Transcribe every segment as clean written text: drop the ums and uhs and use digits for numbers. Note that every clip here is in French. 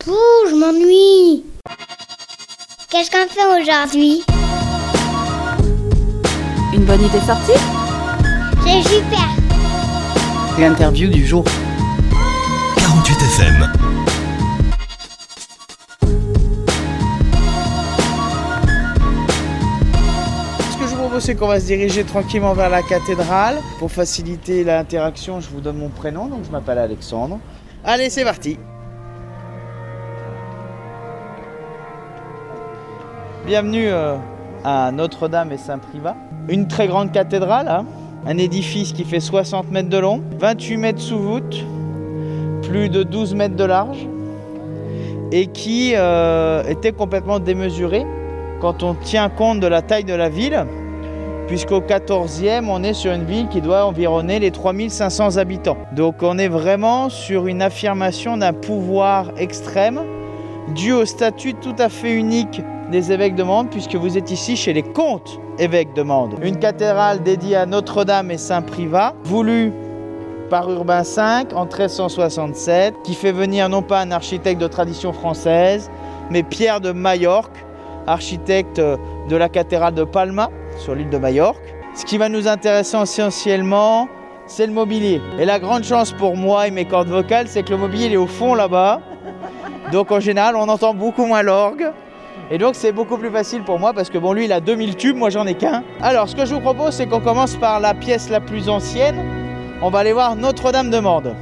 Pouh, je m'ennuie. Qu'est-ce qu'on fait aujourd'hui? Une bonne idée sortie? C'est super. L'interview du jour. 48 FM. Ce que je vous propose, c'est qu'on va se diriger tranquillement vers la cathédrale. Pour faciliter l'interaction, je vous donne mon prénom, donc je m'appelle Alexandre. Allez, c'est parti. Bienvenue à Notre-Dame et Saint-Privat. Une très grande cathédrale, hein. Un édifice qui fait 60 mètres de long, 28 mètres sous voûte, plus de 12 mètres de large, et qui était complètement démesuré quand on tient compte de la taille de la ville, puisqu'au 14e, on est sur une ville qui doit environner les 3500 habitants. Donc on est vraiment sur une affirmation d'un pouvoir extrême, dû au statut tout à fait unique des évêques de Mende, puisque vous êtes ici chez les comtes évêques de Mende. Une cathédrale dédiée à Notre-Dame et Saint-Privat, voulue par Urbain V en 1367, qui fait venir non pas un architecte de tradition française, mais Pierre de Majorque, architecte de la cathédrale de Palma, sur l'île de Majorque. Ce qui va nous intéresser essentiellement, c'est le mobilier. Et la grande chance pour moi et mes cordes vocales, c'est que le mobilier il est au fond là-bas. Donc en général, on entend beaucoup moins l'orgue. Et donc c'est beaucoup plus facile pour moi parce que bon, lui il a 2000 tubes, moi j'en ai qu'un. Alors ce que je vous propose, c'est qu'on commence par la pièce la plus ancienne. On va aller voir Notre-Dame de Mende.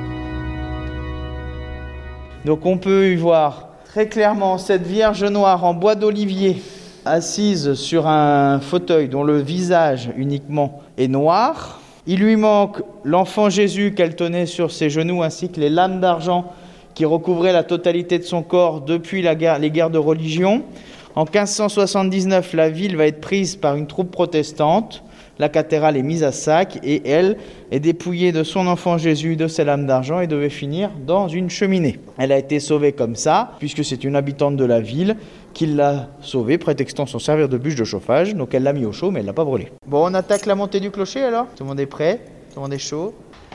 Donc on peut y voir très clairement cette Vierge noire en bois d'olivier, assise sur un fauteuil dont le visage uniquement est noir. Il lui manque l'enfant Jésus qu'elle tenait sur ses genoux, ainsi que les lames d'argent qui recouvrait la totalité de son corps depuis les guerres de religion. En 1579, la ville va être prise par une troupe protestante. La cathédrale est mise à sac et elle est dépouillée de son enfant Jésus, de ses lames d'argent et devait finir dans une cheminée. Elle a été sauvée comme ça, puisque c'est une habitante de la ville qui l'a sauvée, prétextant s'en servir de bûche de chauffage. Donc elle l'a mis au chaud, mais elle ne l'a pas brûlée. Bon, on attaque la montée du clocher alors? Tout le monde est prêt? Tout le monde est chaud?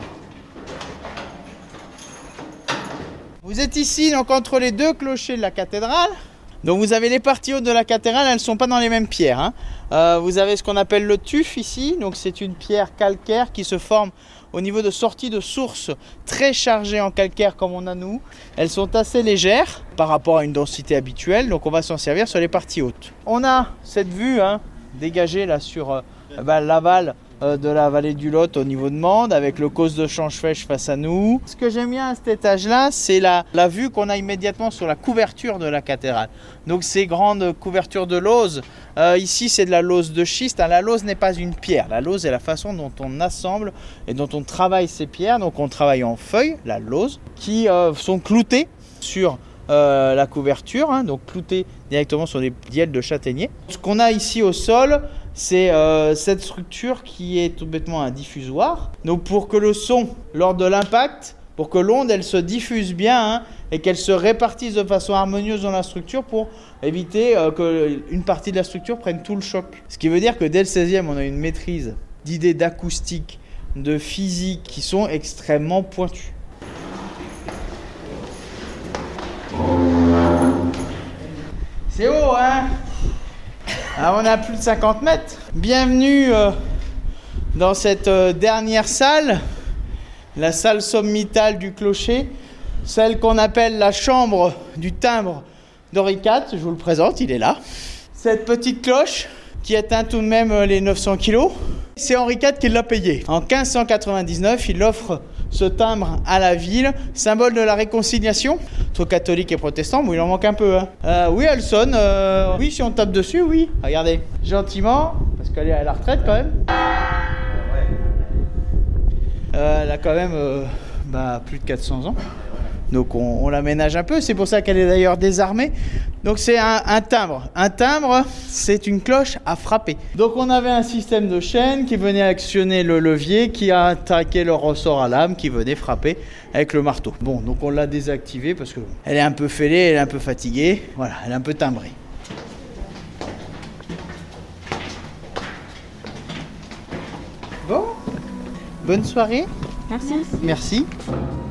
Vous êtes ici donc entre les deux clochers de la cathédrale. Donc vous avez les parties hautes de la cathédrale, elles ne sont pas dans les mêmes pierres, hein. Vous avez ce qu'on appelle le tuf ici, donc c'est une pierre calcaire qui se forme au niveau de sorties de sources très chargées en calcaire comme on a nous. Elles sont assez légères par rapport à une densité habituelle, donc on va s'en servir sur les parties hautes. On a cette vue dégagée là sur l'aval de la vallée du Lot au niveau de Mende, avec le causse de Chanchefèche face à nous. Ce que j'aime bien à cet étage-là, c'est la vue qu'on a immédiatement sur la couverture de la cathédrale. Donc ces grandes couvertures de lauze, ici c'est de la lauze de schiste. La lauze n'est pas une pierre, la lauze est la façon dont on assemble et dont on travaille ces pierres. Donc on travaille en feuilles, la lauze, qui sont cloutées sur la couverture, donc cloutées directement sur des dièles de châtaignier. Ce qu'on a ici au sol, c'est cette structure qui est tout bêtement un diffusoir. Donc pour que le son, lors de l'impact, pour que l'onde elle se diffuse bien et qu'elle se répartisse de façon harmonieuse dans la structure pour éviter qu'une partie de la structure prenne tout le choc. Ce qui veut dire que dès le 16e, on a une maîtrise d'idées d'acoustique, de physique qui sont extrêmement pointues. C'est haut, hein? Alors on a plus de 50 mètres. Bienvenue dans cette dernière salle, la salle sommitale du clocher, celle qu'on appelle la chambre du timbre d'Henri IV. Je vous le présente, il est là. Cette petite cloche qui atteint tout de même les 900 kilos, c'est Henri IV qui l'a payée. En 1599, il offre ce timbre à la ville, symbole de la réconciliation entre catholiques et protestants. Bon, il en manque un peu. Oui, elle sonne. Oui, si on tape dessus, oui. Regardez, gentiment, parce qu'elle est à la retraite quand même. Elle a quand même plus de 400 ans. Donc on l'aménage un peu, c'est pour ça qu'elle est d'ailleurs désarmée. Donc c'est un timbre. Un timbre, c'est une cloche à frapper. Donc on avait un système de chaîne qui venait actionner le levier, qui a attaqué le ressort à lame, qui venait frapper avec le marteau. Bon, donc on l'a désactivée parce qu'elle est un peu fêlée, elle est un peu fatiguée. Voilà, elle est un peu timbrée. Bon, bonne soirée. Merci. Merci.